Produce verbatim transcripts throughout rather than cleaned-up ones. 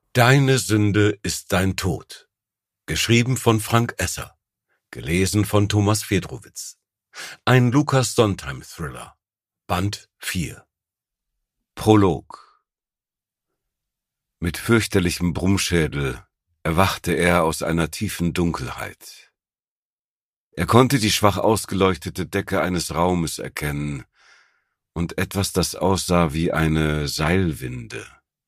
Deine Sünde ist dein Tod. Geschrieben von Frank Esser. Gelesen von Thomas Fedrowitz. Ein Lucas-Sondheim-Thriller. Band vier. Prolog. Mit fürchterlichem Brummschädel erwachte er aus einer tiefen Dunkelheit. Er konnte die schwach ausgeleuchtete Decke eines Raumes erkennen und etwas, das aussah wie eine Seilwinde.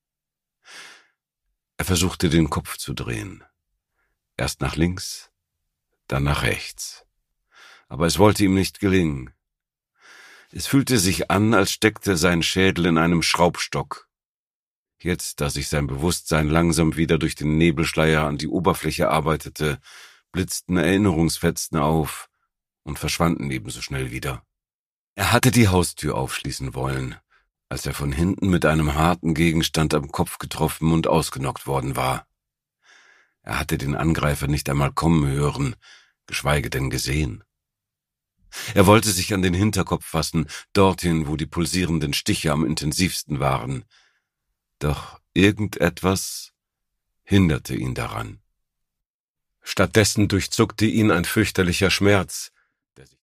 Er versuchte, den Kopf zu drehen. Erst nach links, dann nach rechts. Aber es wollte ihm nicht gelingen. Es fühlte sich an, als steckte sein Schädel in einem Schraubstock. Jetzt, da sich sein Bewusstsein langsam wieder durch den Nebelschleier an die Oberfläche arbeitete, blitzten Erinnerungsfetzen auf und verschwanden ebenso schnell wieder. Er hatte die Haustür aufschließen wollen, als er von hinten mit einem harten Gegenstand am Kopf getroffen und ausgenockt worden war. Er hatte den Angreifer nicht einmal kommen hören, geschweige denn gesehen. Er wollte sich an den Hinterkopf fassen, dorthin, wo die pulsierenden Stiche am intensivsten waren. Doch irgendetwas hinderte ihn daran. Stattdessen durchzuckte ihn ein fürchterlicher Schmerz,